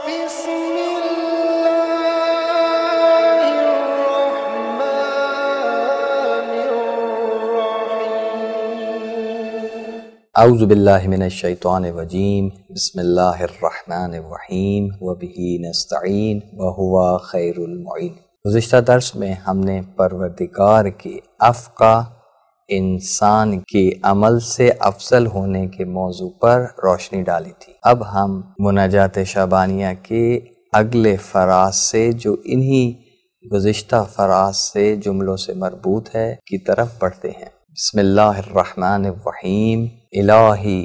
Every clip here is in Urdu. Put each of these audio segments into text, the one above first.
بسم الله الرحمن الرحيم اعوذ باللہ من الشیطان الرجیم بسم اللہ الرحمن الرحیم وبہ نستعین وہو خیر المعین۔ گزشتہ درس میں ہم نے پروردگار کے افقہ انسان کے عمل سے افضل ہونے کے موضوع پر روشنی ڈالی تھی۔ اب ہم مناجات شعبانیہ کے اگلے فراز سے جو انہی گزشتہ فراز سے جملوں سے مربوط ہے کی طرف بڑھتے ہیں۔ بسم اللہ الرحمن الرحیم الہی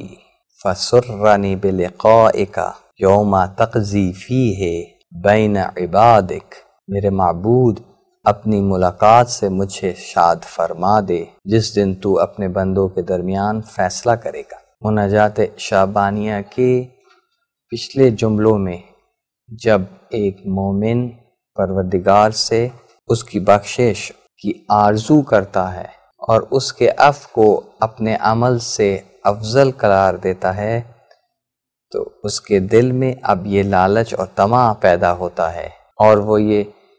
فسرنی بلقائک یوم تقضی فیہ بین عبادک، میرے معبود اپنی ملاقات سے مجھے شاد فرما دے جس دن تو اپنے بندوں کے درمیان فیصلہ کرے گا۔ مناجات شعبانیہ کے پچھلے جملوں میں جب ایک مومن پروردگار سے اس کی بخشش کی آرزو کرتا ہے اور اس کے عفو کو اپنے عمل سے افضل قرار دیتا ہے تو اس کے دل میں اب یہ لالچ اور طمع پیدا ہوتا ہے اور وہ یہ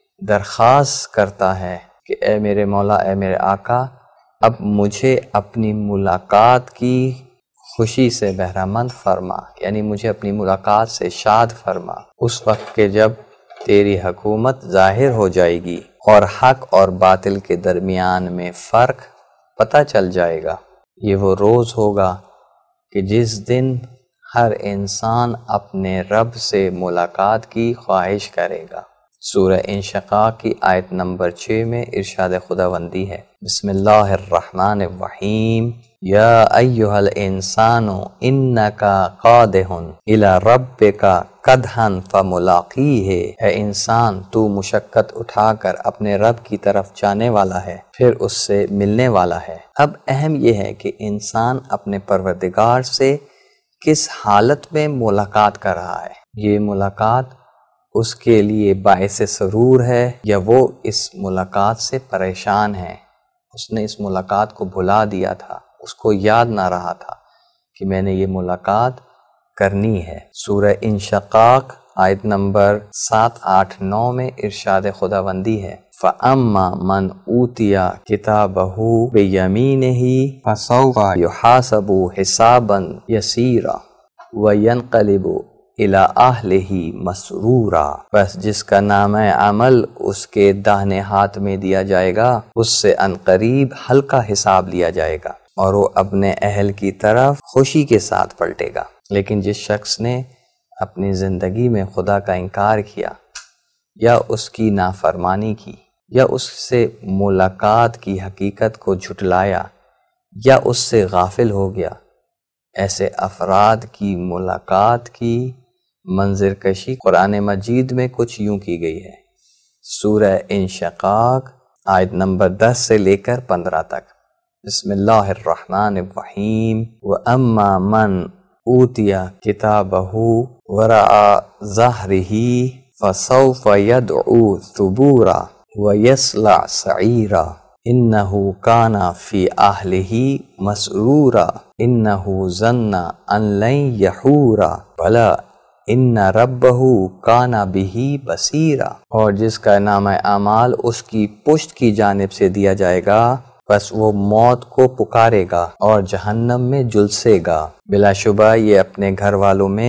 درخواست کرتا ہے کہ اے میرے مولا، اے میرے آقا، اب مجھے اپنی ملاقات کی خوشی سے بہرہ-مند فرما، یعنی مجھے اپنی ملاقات سے شاد فرما۔ اس وقت کے جب تیری حکومت ظاہر ہو جائے گی اور حق اور باطل کے درمیان میں فرق پتہ چل جائے گا۔ یہ وہ روز ہوگا کہ جس دن ہر انسان اپنے رب سے ملاقات کی خواہش کرے گا۔ سورہ انشقاق کی آیت نمبر 6 میں ارشاد خداوندی ہے، بسم اللہ الرحمن الرحیم یا ایہا الانسان انکا قادح الی ربک قدحا فملاقیہ، اے انسان تو مشقت اٹھا کر اپنے رب کی طرف جانے والا ہے پھر اس سے ملنے والا ہے۔ اب اہم یہ ہے کہ انسان اپنے پروردگار سے کس حالت میں ملاقات کر رہا ہے۔ یہ ملاقات اس کے لیے باعث سرور ہے یا وہ اس ملاقات سے پریشان ہے، اس نے اس ملاقات کو بھلا دیا تھا، اس کو یاد نہ رہا تھا کہ میں نے یہ ملاقات کرنی ہے۔ سورہ انشقاق آیت نمبر 7، 8، 9 میں ارشاد خداوندی ہے، فَأَمَّا مَنْ أُوتِيَ كِتَابَهُ بِيَمِينِهِ فَسَوْفَ يُحَاسَبُ حِسَابًا يَسِيرًا وَيَنْقَلِبُ إِلَىٰ أَهْلِهِ مَسْرُورًا، بس جس کا نامہ عمل اس کے داہنے ہاتھ میں دیا جائے گا اس سے عنقریب ہلکا حساب لیا جائے گا اور وہ اپنے اہل کی طرف خوشی کے ساتھ پلٹے گا۔ لیکن جس شخص نے اپنی زندگی میں خدا کا انکار کیا یا اس کی نافرمانی کی یا اس سے ملاقات کی حقیقت کو جھٹلایا یا اس سے غافل ہو گیا، ایسے افراد کی ملاقات کی منظر کشی قرآن مجید میں کچھ یوں کی گئی ہے۔ سورہ انشقاق آیت نمبر 10 سے لے کر 15 تک، بسم اللہ الرحمن الرحیم وَأَمَّا مَنْ أُوتِيَ كِتَابَهُ وَرَاءَ ظَهْرِهِ فَسَوْفَ يَدْعُو ثُبُورًا وَيَصْلَىٰ سَعِيرًا إِنَّهُ كَانَ فِي أَهْلِهِ مَسْرُورًا إِنَّهُ ظَنَّ أَن لَّن يَحُورَ بَلَىٰ إِنَّ رَبَّهُ كَانَ بِهِ بَصِيرًا، اور جس کا نامہ اعمال اس کی پشت کی جانب سے دیا جائے گا بس وہ موت کو پکارے گا اور جہنم میں جلسے گا۔ بلا شبہ یہ اپنے گھر والوں میں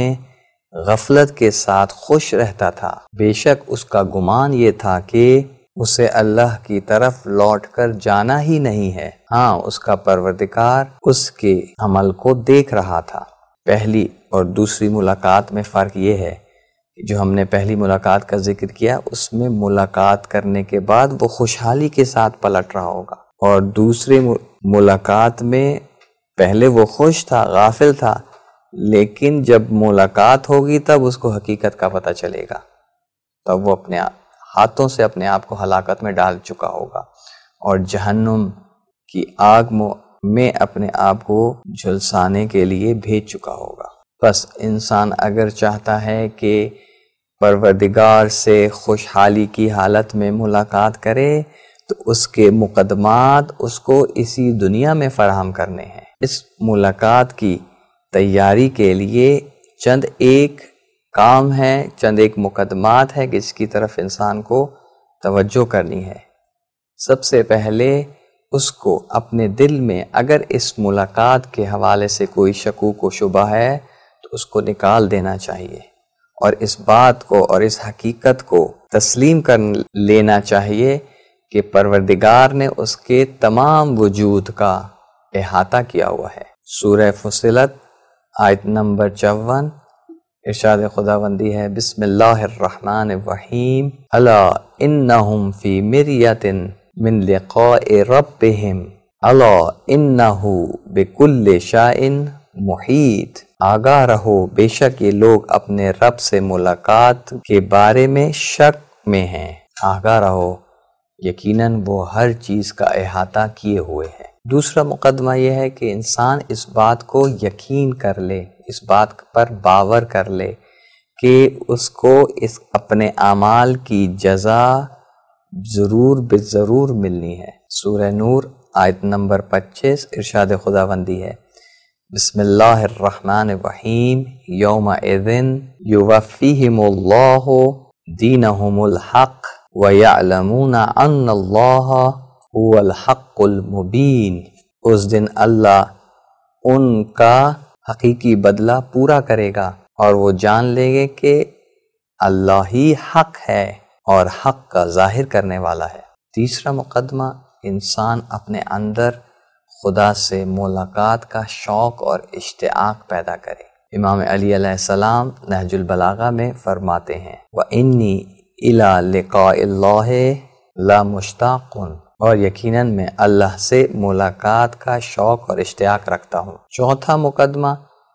غفلت کے ساتھ خوش رہتا تھا، بے شک اس کا گمان یہ تھا کہ اسے اللہ کی طرف لوٹ کر جانا ہی نہیں ہے۔ ہاں، اس کا پروردگار اس کے عمل کو دیکھ رہا تھا۔ پہلی اور دوسری ملاقات میں فرق یہ ہے کہ جو ہم نے پہلی ملاقات کا ذکر کیا اس میں ملاقات کرنے کے بعد وہ خوشحالی کے ساتھ پلٹ رہا ہوگا، اور دوسری ملاقات میں پہلے وہ خوش تھا، غافل تھا، لیکن جب ملاقات ہوگی تب اس کو حقیقت کا پتہ چلے گا، تب وہ اپنے ہاتھوں سے اپنے آپ کو ہلاکت میں ڈال چکا ہوگا اور جہنم کی آگ میں اپنے آپ کو جھلسانے کے لیے بھیج چکا ہوگا۔ بس انسان اگر چاہتا ہے کہ پروردگار سے خوشحالی کی حالت میں ملاقات کرے تو اس کے مقدمات اس کو اسی دنیا میں فراہم کرنے ہیں۔ اس ملاقات کی تیاری کے لیے چند ایک کام ہیں، چند ایک مقدمات ہیں کہ جس کی طرف انسان کو توجہ کرنی ہے۔ سب سے پہلے اس کو اپنے دل میں اگر اس ملاقات کے حوالے سے کوئی شکوک و شبہ ہے تو اس کو نکال دینا چاہیے، اور اس بات کو اور اس حقیقت کو تسلیم کر لینا چاہیے کہ پروردگار نے اس کے تمام وجود کا احاطہ کیا ہوا ہے۔ سورہ فصلت آیت نمبر 54 ارشاد خداوندی ہے، بسم اللہ الرحمن الرحیم، الا انہم فی مریۃ من لقاء ربہم الا انہ بکل شیء محیط۔ آگاہ رہو، بے شک یہ لوگ اپنے رب سے ملاقات کے بارے میں شک میں ہیں۔ آگاہ رہو، یقیناً وہ ہر چیز کا احاطہ کیے ہوئے ہیں۔ دوسرا مقدمہ یہ ہے کہ انسان اس بات کو یقین کر لے، اس بات پر باور کر لے کہ اس کو اس اپنے اعمال کی جزا ضرور بضرور ملنی ہے۔ سورہ نور آیت نمبر 25 ارشاد خداوندی ہے، بسم اللہ الرحمن الرحیم، یومئذ یوفیہم اللہ دینہم الحق وَيَعْلَمُونَ أَنَّ اللَّهَ هُوَ الْحَقُّ الْمُبِينُ۔ اس دن اللہ ان کا حقیقی بدلہ پورا کرے گا اور وہ جان لیں گے کہ اللہ ہی حق ہے اور حق کا ظاہر کرنے والا ہے۔ تیسرا مقدمہ، انسان اپنے اندر خدا سے ملاقات کا شوق اور اشتیاق پیدا کرے۔ امام علی علیہ السلام نہج البلاغہ میں فرماتے ہیں، وَإِنِّي إِلَى لِقَاءِ اللَّهِ لَمُشْتَاقٌ، اور یقیناً میں اللہ سے ملاقات کا شوق اور اشتیاق رکھتا ہوں۔ چوتھا مقدمہ،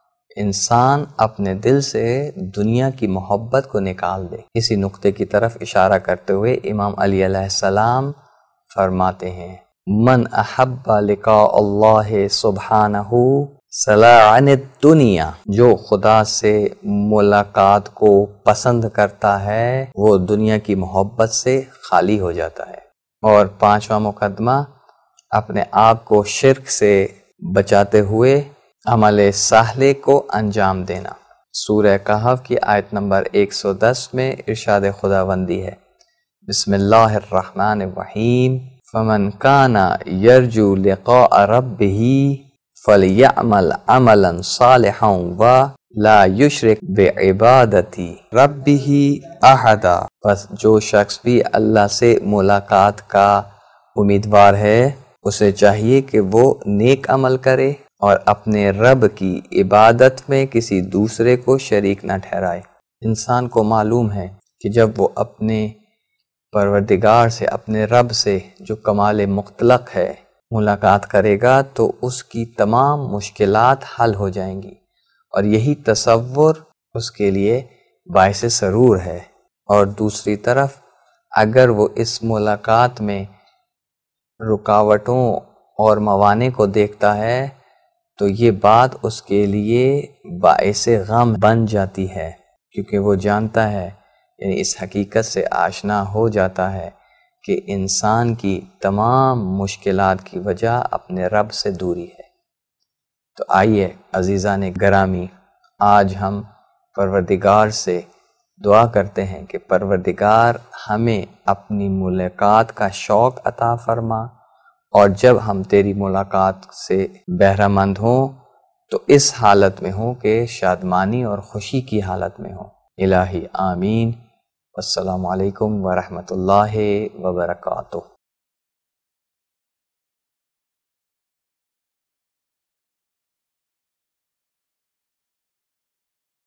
انسان اپنے دل سے دنیا کی محبت کو نکال دے۔ اسی نقطے کی طرف اشارہ کرتے ہوئے امام علی علیہ السلام فرماتے ہیں، من احب لقاء اللہ سبحانہ صلا عن الدنیا، جو خدا سے ملاقات کو پسند کرتا ہے وہ دنیا کی محبت سے خالی ہو جاتا ہے۔ اور پانچواں مقدمہ، اپنے آپ کو شرک سے بچاتے ہوئے عمل صالح کو انجام دینا۔ سورہ کہف کی آیت نمبر 110 میں ارشاد خداوندی ہے، بسم اللہ الرحمن الرحیم، فمن کان یرجو لقاء ربہ فَلْيَعْمَلْ عَمَلًا صَالِحًا وَلَا يُشْرِكْ بِعِبَادَةِ رَبِّهِ أَحَدًا۔ بس جو شخص بھی اللہ سے ملاقات کا امیدوار ہے اسے چاہیے کہ وہ نیک عمل کرے اور اپنے رب کی عبادت میں کسی دوسرے کو شریک نہ ٹھہرائے۔ انسان کو معلوم ہے کہ جب وہ اپنے پروردگار سے، اپنے رب سے جو کمال مطلق ہے ملاقات کرے گا تو اس کی تمام مشکلات حل ہو جائیں گی، اور یہی تصور اس کے لیے باعث سرور ہے۔ اور دوسری طرف اگر وہ اس ملاقات میں رکاوٹوں اور موانع کو دیکھتا ہے تو یہ بات اس کے لیے باعث غم بن جاتی ہے، کیونکہ وہ جانتا ہے، یعنی اس حقیقت سے آشنا ہو جاتا ہے کہ انسان کی تمام مشکلات کی وجہ اپنے رب سے دوری ہے۔ تو آئیے عزیزان گرامی، آج ہم پروردگار سے دعا کرتے ہیں کہ پروردگار ہمیں اپنی ملاقات کا شوق عطا فرما، اور جب ہم تیری ملاقات سے بہرہ مند ہوں تو اس حالت میں ہوں کہ شادمانی اور خوشی کی حالت میں ہوں۔ الہی آمین۔ السلام علیکم ورحمۃ اللہ وبرکاتہ۔